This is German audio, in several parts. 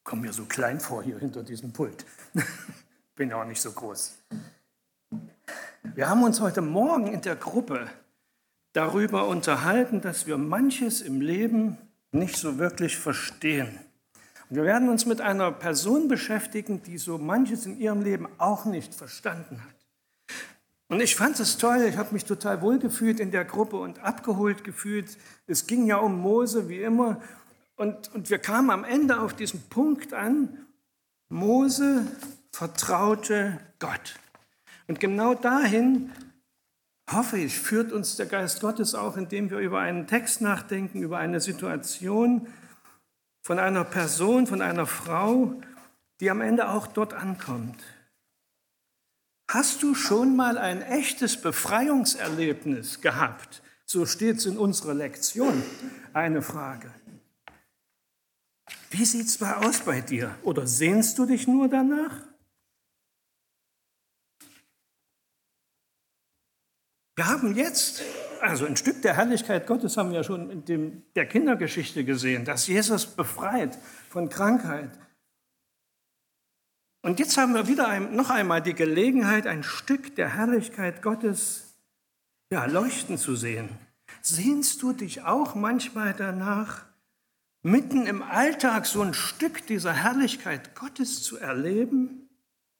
komme mir so klein vor hier hinter diesem Pult. Bin ja auch nicht so groß. Wir haben uns heute Morgen in der Gruppe darüber unterhalten, dass wir manches im Leben nicht so wirklich verstehen. Und wir werden uns mit einer Person beschäftigen, die so manches in ihrem Leben auch nicht verstanden hat. Und ich fand es toll, ich habe mich total wohl gefühlt in der Gruppe und abgeholt gefühlt. Es ging ja um Mose wie immer. Und wir kamen am Ende auf diesen Punkt an, Mose vertraute Gott. Und genau dahin, hoffe ich, führt uns der Geist Gottes auch, indem wir über einen Text nachdenken, über eine Situation von einer Person, von einer Frau, die am Ende auch dort ankommt. Hast du schon mal ein echtes Befreiungserlebnis gehabt? So steht es in unserer Lektion. Eine Frage. Wie sieht es mal aus bei dir? Oder sehnst du dich nur danach? Wir haben jetzt, also ein Stück der Herrlichkeit Gottes haben wir schon in der Kindergeschichte gesehen, dass Jesus befreit von Krankheit. Und jetzt haben wir wieder noch einmal die Gelegenheit, ein Stück der Herrlichkeit Gottes leuchten zu sehen. Sehnst du dich auch manchmal danach, mitten im Alltag so ein Stück dieser Herrlichkeit Gottes zu erleben?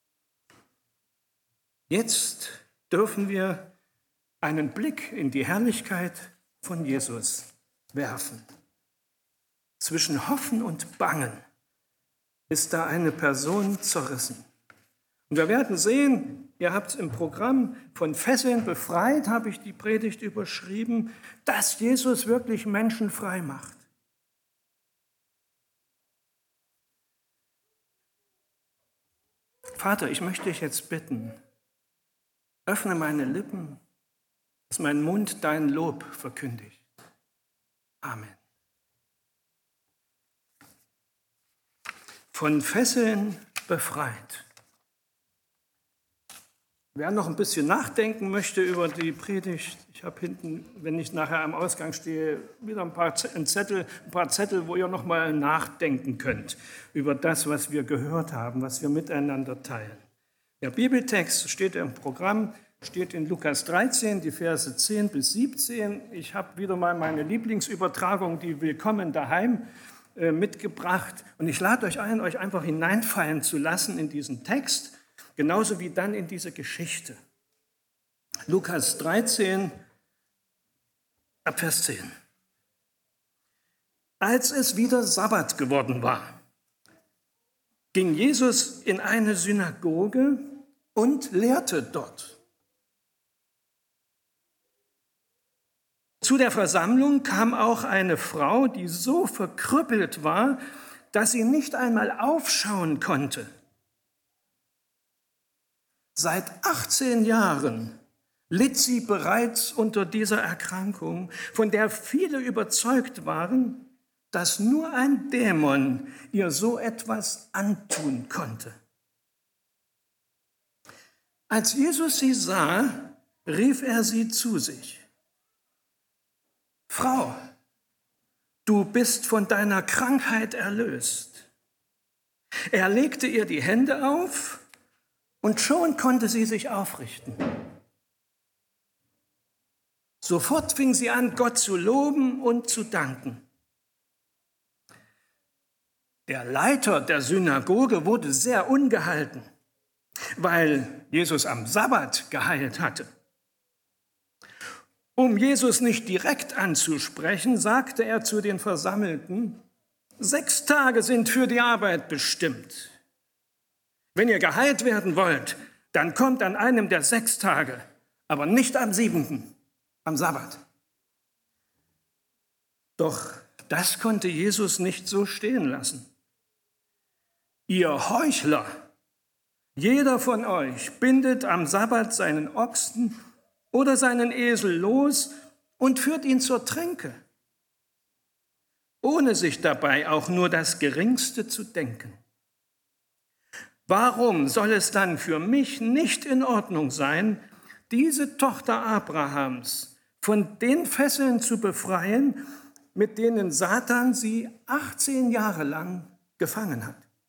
Jetzt dürfen wir einen Blick in die Herrlichkeit von Jesus werfen. Zwischen Hoffen und Bangen ist da eine Person zerrissen. Und wir werden sehen, ihr habt es im Programm, von Fesseln befreit, habe ich die Predigt überschrieben, dass Jesus wirklich Menschen frei macht. Vater, ich möchte dich jetzt bitten, öffne meine Lippen, dass mein Mund dein Lob verkündigt. Amen. Von Fesseln befreit. Wer noch ein bisschen nachdenken möchte über die Predigt, ich habe hinten, wenn ich nachher am Ausgang stehe, wieder ein paar Zettel, wo ihr noch mal nachdenken könnt über das, was wir gehört haben, was wir miteinander teilen. Der Bibeltext steht im Programm, steht in Lukas 13, die Verse 10 bis 17. Ich habe wieder mal meine Lieblingsübertragung, die Willkommen daheim, mitgebracht. Und ich lade euch ein, euch einfach hineinfallen zu lassen in diesen Text, genauso wie dann in diese Geschichte. Lukas 13, ab Vers 10. Als es wieder Sabbat geworden war, ging Jesus in eine Synagoge und lehrte dort. Zu der Versammlung kam auch eine Frau, die so verkrüppelt war, dass sie nicht einmal aufschauen konnte. Seit 18 Jahren litt sie bereits unter dieser Erkrankung, von der viele überzeugt waren, dass nur ein Dämon ihr so etwas antun konnte. Als Jesus sie sah, rief er sie zu sich. Frau, du bist von deiner Krankheit erlöst. Er legte ihr die Hände auf und schon konnte sie sich aufrichten. Sofort fing sie an, Gott zu loben und zu danken. Der Leiter der Synagoge wurde sehr ungehalten, weil Jesus am Sabbat geheilt hatte. Um Jesus nicht direkt anzusprechen, sagte er zu den Versammelten, 6 Tage sind für die Arbeit bestimmt. Wenn ihr geheilt werden wollt, dann kommt an einem der 6 Tage, aber nicht am 7., am Sabbat. Doch das konnte Jesus nicht so stehen lassen. Ihr Heuchler, jeder von euch bindet am Sabbat seinen Ochsen oder seinen Esel los und führt ihn zur Tränke, ohne sich dabei auch nur das Geringste zu denken. Warum soll es dann für mich nicht in Ordnung sein, diese Tochter Abrahams von den Fesseln zu befreien, mit denen Satan sie 18 Jahre lang gefangen hat?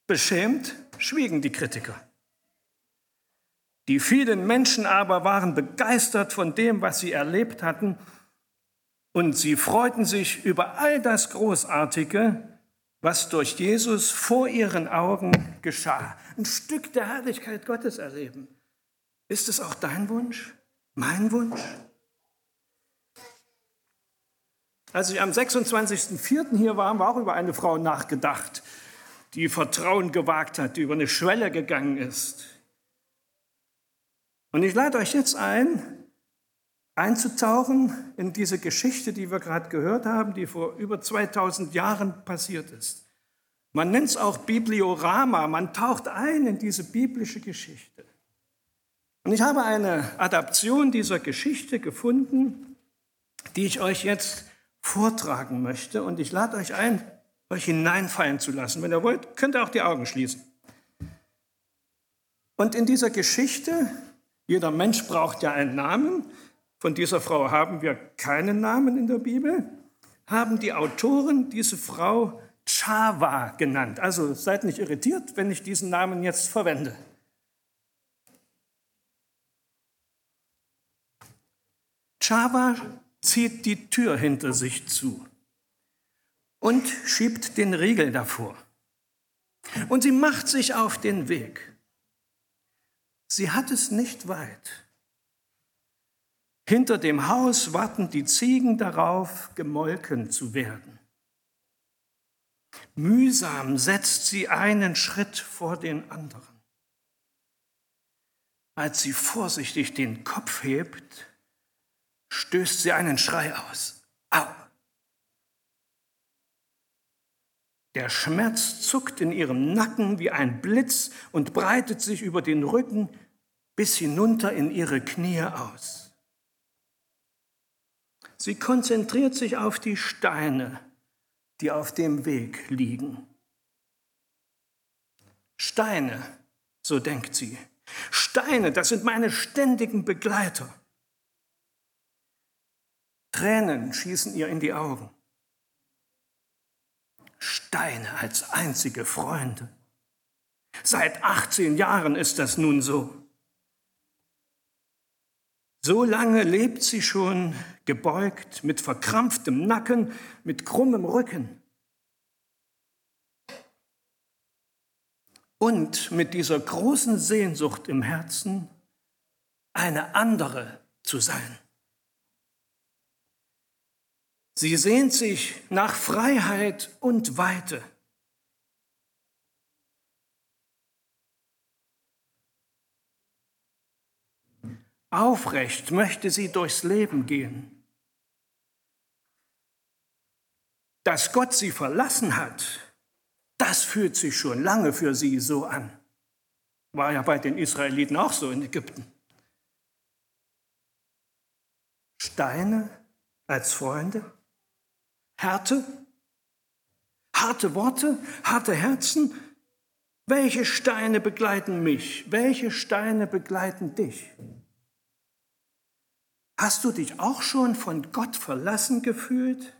Beschämt schwiegen die Kritiker. Die vielen Menschen aber waren begeistert von dem, was sie erlebt hatten, und sie freuten sich über all das Großartige, was durch Jesus vor ihren Augen geschah. Ein Stück der Herrlichkeit Gottes erleben. Ist es auch dein Wunsch? Mein Wunsch? Als ich am 26.04. hier war, haben wir auch über eine Frau nachgedacht, die Vertrauen gewagt hat, die über eine Schwelle gegangen ist. Und ich lade euch jetzt ein, einzutauchen in diese Geschichte, die wir gerade gehört haben, die vor über 2000 Jahren passiert ist. Man nennt es auch Bibliorama, man taucht ein in diese biblische Geschichte. Und ich habe eine Adaption dieser Geschichte gefunden, die ich euch jetzt vortragen möchte. Und ich lade euch ein, euch hineinfallen zu lassen. Wenn ihr wollt, könnt ihr auch die Augen schließen. Und in dieser Geschichte, jeder Mensch braucht ja einen Namen. Von dieser Frau haben wir keinen Namen in der Bibel. Haben die Autoren diese Frau Chava genannt. Also seid nicht irritiert, wenn ich diesen Namen jetzt verwende. Chava zieht die Tür hinter sich zu und schiebt den Riegel davor. Und sie macht sich auf den Weg. Sie hat es nicht weit. Hinter dem Haus warten die Ziegen darauf, gemolken zu werden. Mühsam setzt sie einen Schritt vor den anderen. Als sie vorsichtig den Kopf hebt, stößt sie einen Schrei aus. Au! Der Schmerz zuckt in ihrem Nacken wie ein Blitz und breitet sich über den Rücken bis hinunter in ihre Knie aus. Sie konzentriert sich auf die Steine, die auf dem Weg liegen. Steine, so denkt sie. Steine, das sind meine ständigen Begleiter. Tränen schießen ihr in die Augen. Steine als einzige Freunde. Seit 18 Jahren ist das nun so. So lange lebt sie schon gebeugt, mit verkrampftem Nacken, mit krummem Rücken. Und mit dieser großen Sehnsucht im Herzen, eine andere zu sein. Sie sehnt sich nach Freiheit und Weite. Aufrecht möchte sie durchs Leben gehen. Dass Gott sie verlassen hat, das fühlt sich schon lange für sie so an. War ja bei den Israeliten auch so in Ägypten. Steine als Freunde, Härte, harte Worte, harte Herzen. Welche Steine begleiten mich? Welche Steine begleiten dich? Hast du dich auch schon von Gott verlassen gefühlt?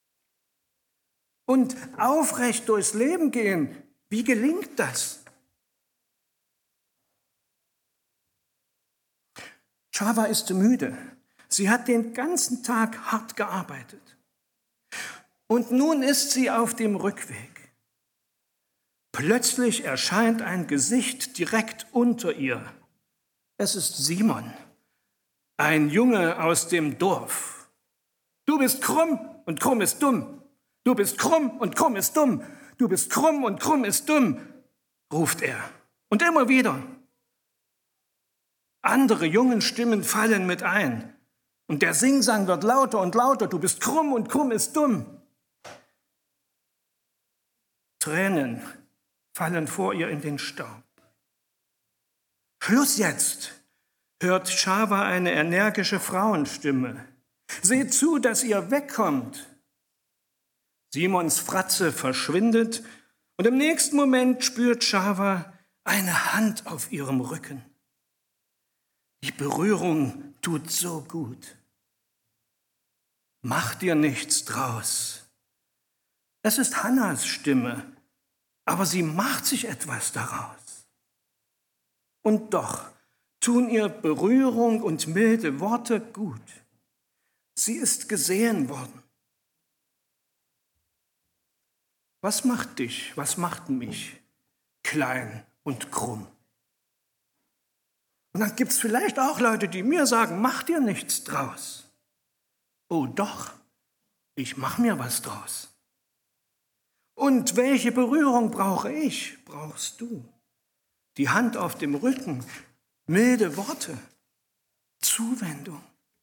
Und aufrecht durchs Leben gehen, wie gelingt das? Chava ist müde. Sie hat den ganzen Tag hart gearbeitet. Und nun ist sie auf dem Rückweg. Plötzlich erscheint ein Gesicht direkt unter ihr. Es ist Simon, ein Junge aus dem Dorf. Du bist krumm und krumm ist dumm. Du bist krumm und krumm ist dumm. Du bist krumm und krumm ist dumm, ruft er. Und immer wieder. Andere Jungenstimmen fallen mit ein. Und der Singsang wird lauter und lauter. Du bist krumm und krumm ist dumm. Tränen fallen vor ihr in den Staub. Schluss jetzt, hört Chava eine energische Frauenstimme. Seht zu, dass ihr wegkommt. Simons Fratze verschwindet und im nächsten Moment spürt Chava eine Hand auf ihrem Rücken. Die Berührung tut so gut. Mach dir nichts draus. Es ist Hannas Stimme. aber sie macht sich etwas daraus. Und doch tun ihr Berührung und milde Worte gut. Sie ist gesehen worden. Was macht dich, was macht mich klein und krumm? Und dann gibt es vielleicht auch Leute, die mir sagen, mach dir nichts draus. Oh doch, ich mache mir was draus. Und welche Berührung brauche ich, brauchst du? Die Hand auf dem Rücken, milde Worte, Zuwendung.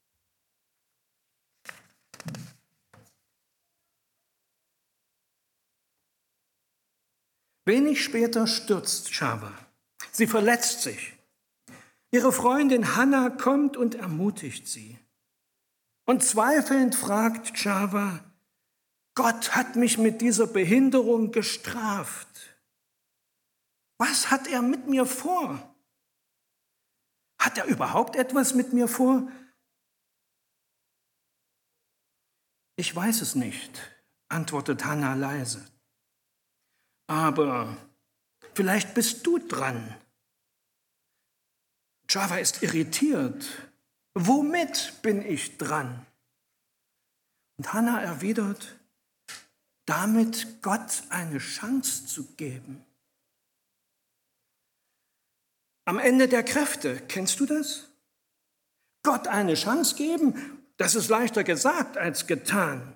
Wenig später stürzt Schava. Sie verletzt sich. Ihre Freundin Hannah kommt und ermutigt sie. Und zweifelnd fragt Schava, Gott hat mich mit dieser Behinderung gestraft. Was hat er mit mir vor? Hat er überhaupt etwas mit mir vor? Ich weiß es nicht, antwortet Hannah leise. Aber vielleicht bist du dran. Schava ist irritiert. Womit bin ich dran? Und Hannah erwidert, damit Gott eine Chance zu geben. Am Ende der Kräfte, kennst du das? Gott eine Chance geben, das ist leichter gesagt als getan.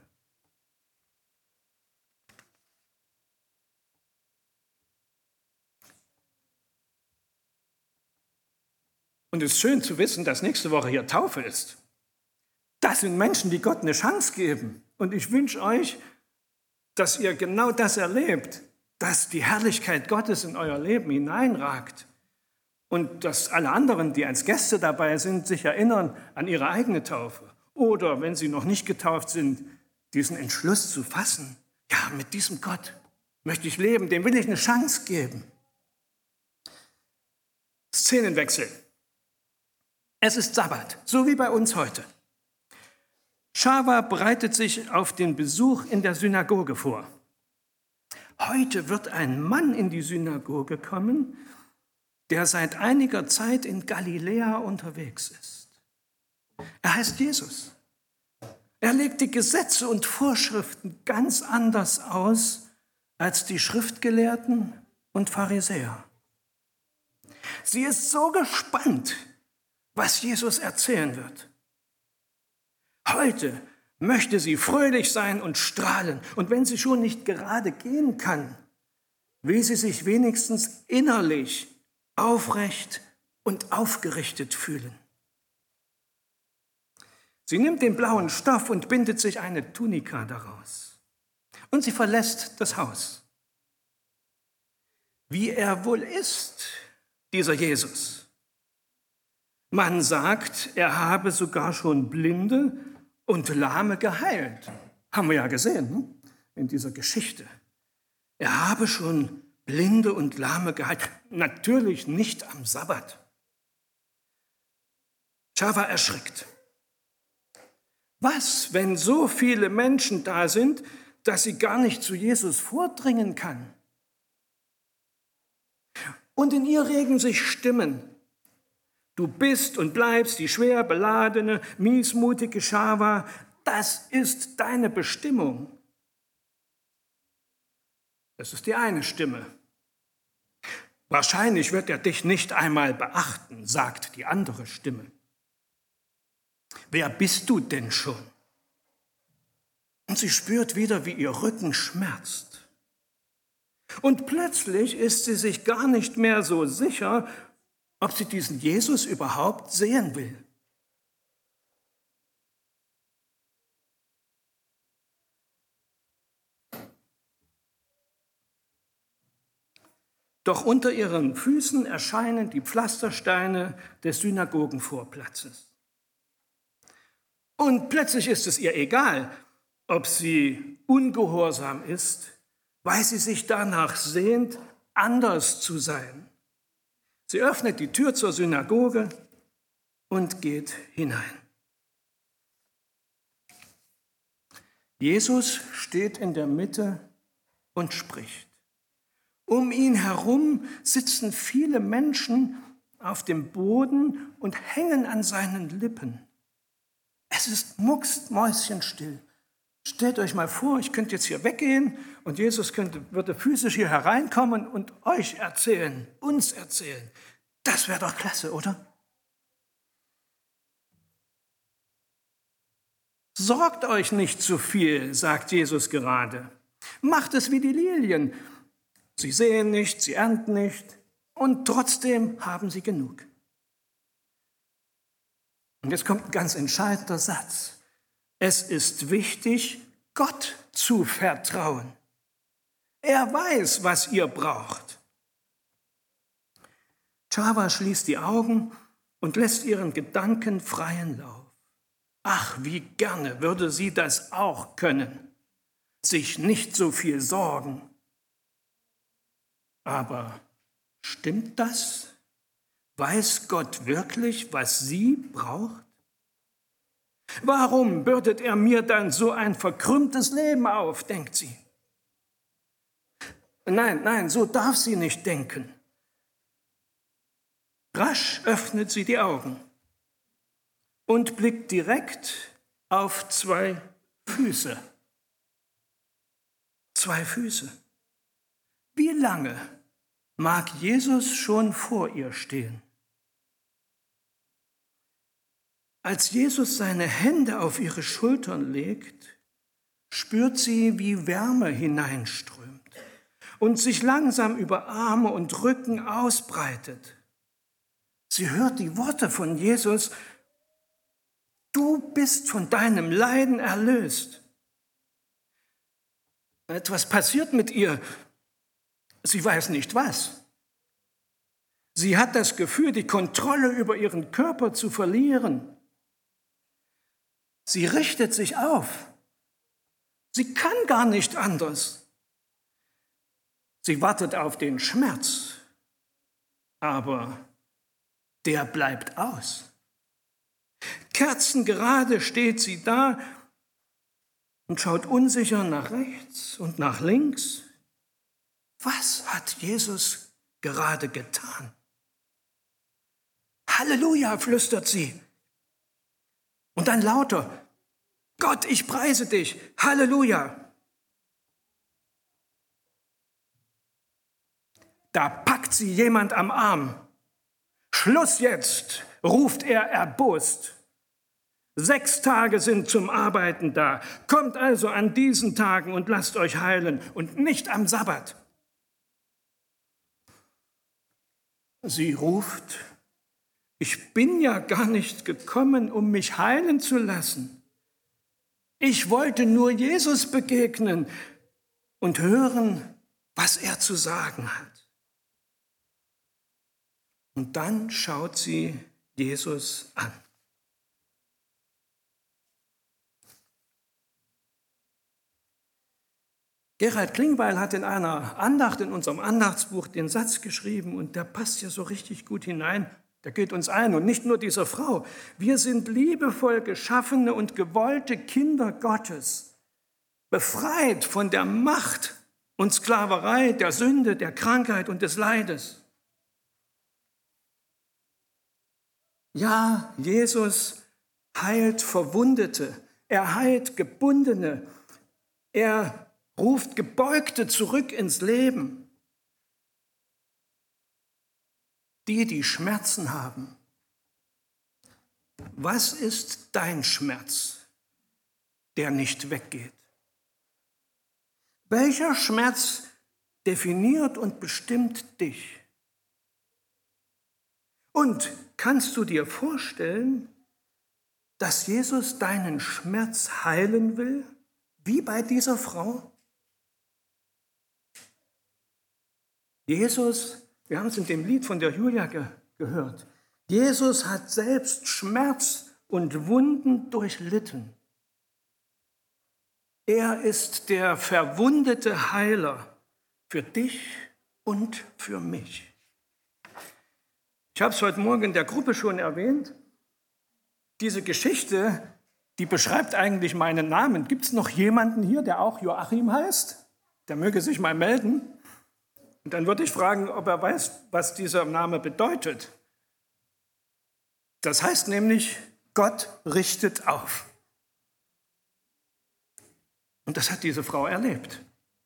Und es ist schön zu wissen, dass nächste Woche hier Taufe ist. Das sind Menschen, die Gott eine Chance geben. Und ich wünsche euch, dass ihr genau das erlebt, dass die Herrlichkeit Gottes in euer Leben hineinragt. Und dass alle anderen, die als Gäste dabei sind, sich erinnern an ihre eigene Taufe. Oder, wenn sie noch nicht getauft sind, diesen Entschluss zu fassen. Ja, mit diesem Gott möchte ich leben, dem will ich eine Chance geben. Szenenwechsel. Es ist Sabbat, so wie bei uns heute. Schava bereitet sich auf den Besuch in der Synagoge vor. Heute wird ein Mann in die Synagoge kommen, der seit einiger Zeit in Galiläa unterwegs ist. Er heißt Jesus. Er legt die Gesetze und Vorschriften ganz anders aus als die Schriftgelehrten und Pharisäer. Sie ist so gespannt, was Jesus erzählen wird. Heute möchte sie fröhlich sein und strahlen. Und wenn sie schon nicht gerade gehen kann, will sie sich wenigstens innerlich aufrecht und aufgerichtet fühlen. Sie nimmt den blauen Stoff und bindet sich eine Tunika daraus. Und sie verlässt das Haus. Wie er wohl ist, dieser Jesus. Man sagt, er habe sogar schon Blinde und Lahme geheilt. Haben wir ja gesehen in dieser Geschichte. Er habe schon Blinde und Lahme geheilt. Natürlich nicht am Sabbat. Schava erschrickt. Was, wenn so viele Menschen da sind, dass sie gar nicht zu Jesus vordringen kann? Und in ihr regen sich Stimmen. Du bist und bleibst die schwer beladene, miesmutige Schava. Das ist deine Bestimmung. Das ist die eine Stimme. Wahrscheinlich wird er dich nicht einmal beachten, sagt die andere Stimme. Wer bist du denn schon? Und sie spürt wieder, wie ihr Rücken schmerzt. Und plötzlich ist sie sich gar nicht mehr so sicher, ob sie diesen Jesus überhaupt sehen will. Doch unter ihren Füßen erscheinen die Pflastersteine des Synagogenvorplatzes. Und plötzlich ist es ihr egal, ob sie ungehorsam ist, weil sie sich danach sehnt, anders zu sein. Sie öffnet die Tür zur Synagoge und geht hinein. Jesus steht in der Mitte und spricht. Um ihn herum sitzen viele Menschen auf dem Boden und hängen an seinen Lippen. Es ist mucksmäuschenstill. Stellt euch mal vor, ich könnte jetzt hier weggehen und Jesus würde physisch hier hereinkommen und euch erzählen, uns erzählen. Das wäre doch klasse, oder? Sorgt euch nicht zu viel, sagt Jesus gerade. Macht es wie die Lilien. Sie säen nicht, sie ernten nicht und trotzdem haben sie genug. Und jetzt kommt ein ganz entscheidender Satz. Es ist wichtig, Gott zu vertrauen. Er weiß, was ihr braucht. Chava schließt die Augen und lässt ihren Gedanken freien Lauf. Ach, wie gerne würde sie das auch können. Sich nicht so viel sorgen. Aber stimmt das? Weiß Gott wirklich, was sie braucht? Warum bürdet er mir dann so ein verkrümmtes Leben auf, denkt sie. Nein, so darf sie nicht denken. Rasch öffnet sie die Augen und blickt direkt auf 2 Füße. 2 Füße. Wie lange mag Jesus schon vor ihr stehen? Als Jesus seine Hände auf ihre Schultern legt, spürt sie, wie Wärme hineinströmt und sich langsam über Arme und Rücken ausbreitet. Sie hört die Worte von Jesus: Du bist von deinem Leiden erlöst. Etwas passiert mit ihr. Sie weiß nicht was. Sie hat das Gefühl, die Kontrolle über ihren Körper zu verlieren. Sie richtet sich auf. Sie kann gar nicht anders. Sie wartet auf den Schmerz, aber der bleibt aus. Kerzengerade steht sie da und schaut unsicher nach rechts und nach links. Was hat Jesus gerade getan? Halleluja, flüstert sie. Und dann lauter: Gott, ich preise dich. Halleluja. Da packt sie jemand am Arm. Schluss jetzt, ruft er erbost. 6 Tage sind zum Arbeiten da. Kommt also an diesen Tagen und lasst euch heilen und nicht am Sabbat. Sie ruft: Ich bin ja gar nicht gekommen, um mich heilen zu lassen. Ich wollte nur Jesus begegnen und hören, was er zu sagen hat. Und dann schaut sie Jesus an. Gerald Klingbeil hat in einer Andacht in unserem Andachtsbuch den Satz geschrieben, und der passt ja so richtig gut hinein. Der geht uns ein und nicht nur dieser Frau. Wir sind liebevoll geschaffene und gewollte Kinder Gottes, befreit von der Macht und Sklaverei, der Sünde, der Krankheit und des Leides. Ja, Jesus heilt Verwundete, er heilt Gebundene, er ruft Gebeugte zurück ins Leben. Die Schmerzen haben. Was ist dein Schmerz, der nicht weggeht? Welcher Schmerz definiert und bestimmt dich? Und kannst du dir vorstellen, dass Jesus deinen Schmerz heilen will, wie bei dieser Frau? Jesus, wir haben es in dem Lied von der Julia gehört, Jesus hat selbst Schmerz und Wunden durchlitten. Er ist der verwundete Heiler für dich und für mich. Ich habe es heute Morgen in der Gruppe schon erwähnt. Diese Geschichte, die beschreibt eigentlich meinen Namen. Gibt es noch jemanden hier, der auch Joachim heißt? Der möge sich mal melden. Und dann würde ich fragen, ob er weiß, was dieser Name bedeutet. Das heißt nämlich, Gott richtet auf. Und das hat diese Frau erlebt.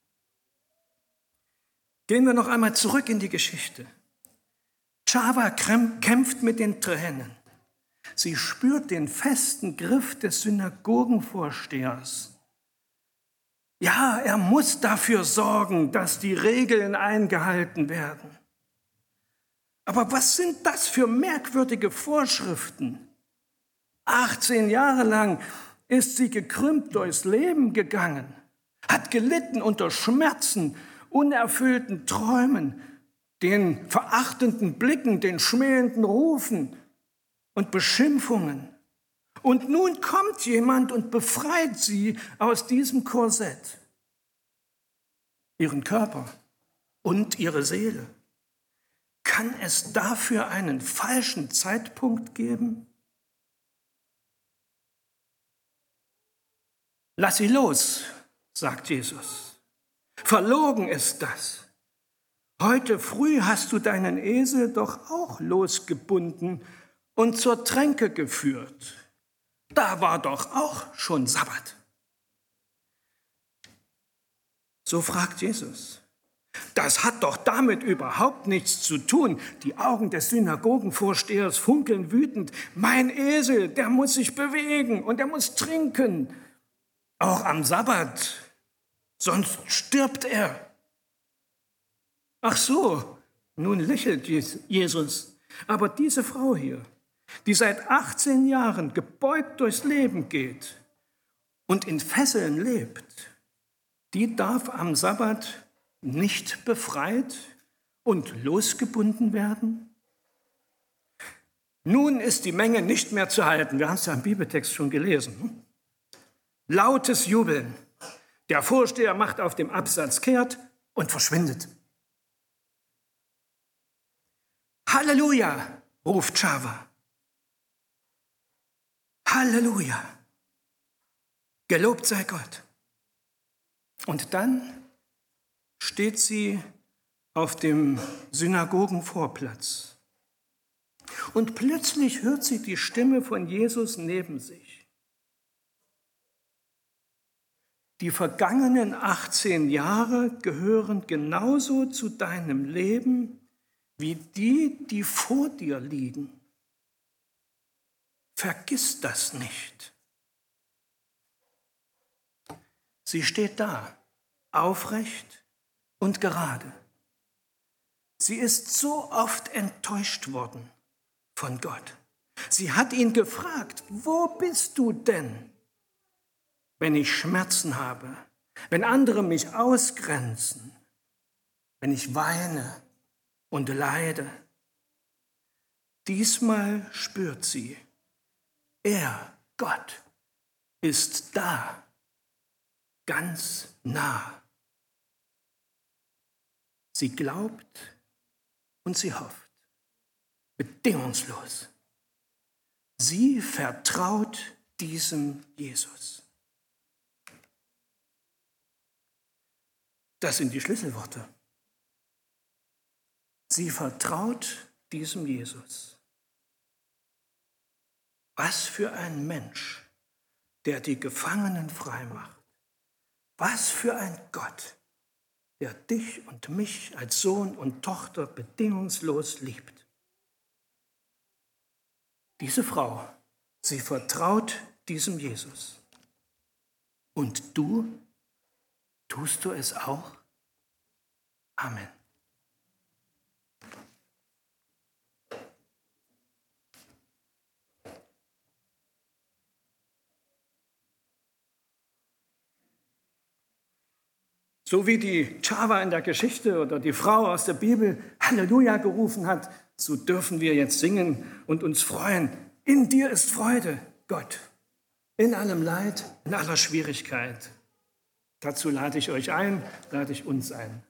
Gehen wir noch einmal zurück in die Geschichte. Chava kämpft mit den Tränen. Sie spürt den festen Griff des Synagogenvorstehers. Ja, er muss dafür sorgen, dass die Regeln eingehalten werden. Aber was sind das für merkwürdige Vorschriften? 18 Jahre lang ist sie gekrümmt durchs Leben gegangen, hat gelitten unter Schmerzen, unerfüllten Träumen, den verachtenden Blicken, den schmähenden Rufen und Beschimpfungen. Und nun kommt jemand und befreit sie aus diesem Korsett, ihren Körper und ihre Seele. Kann es dafür einen falschen Zeitpunkt geben? Lass sie los, sagt Jesus. Verlogen ist das. Heute früh hast du deinen Esel doch auch losgebunden und zur Tränke geführt. Da war doch auch schon Sabbat. So fragt Jesus. Das hat doch damit überhaupt nichts zu tun. Die Augen des Synagogenvorstehers funkeln wütend. Mein Esel, der muss sich bewegen und er muss trinken. Auch am Sabbat, sonst stirbt er. Ach so, nun lächelt Jesus. Aber diese Frau hier, die seit 18 Jahren gebeugt durchs Leben geht und in Fesseln lebt, die darf am Sabbat nicht befreit und losgebunden werden? Nun ist die Menge nicht mehr zu halten. Wir haben es ja im Bibeltext schon gelesen. Lautes Jubeln. Der Vorsteher macht auf dem Absatz kehrt und verschwindet. Halleluja, ruft Chava. Halleluja. Gelobt sei Gott. Und dann steht sie auf dem Synagogenvorplatz. Und plötzlich hört sie die Stimme von Jesus neben sich. Die vergangenen 18 Jahre gehören genauso zu deinem Leben wie die, die vor dir liegen. Vergiss das nicht. Sie steht da, aufrecht und gerade. Sie ist so oft enttäuscht worden von Gott. Sie hat ihn gefragt, wo bist du denn, wenn ich Schmerzen habe, wenn andere mich ausgrenzen, wenn ich weine und leide? Diesmal spürt sie, er, Gott, ist da, ganz nah. Sie glaubt und sie hofft, bedingungslos. Sie vertraut diesem Jesus. Das sind die Schlüsselworte. Sie vertraut diesem Jesus. Was für ein Mensch, der die Gefangenen frei macht. Was für ein Gott, der dich und mich als Sohn und Tochter bedingungslos liebt. Diese Frau, sie vertraut diesem Jesus. Und du, tust du es auch? Amen. So wie die Chava in der Geschichte oder die Frau aus der Bibel Halleluja gerufen hat, so dürfen wir jetzt singen und uns freuen. In dir ist Freude, Gott, in allem Leid, in aller Schwierigkeit. Dazu lade ich euch ein, lade ich uns ein.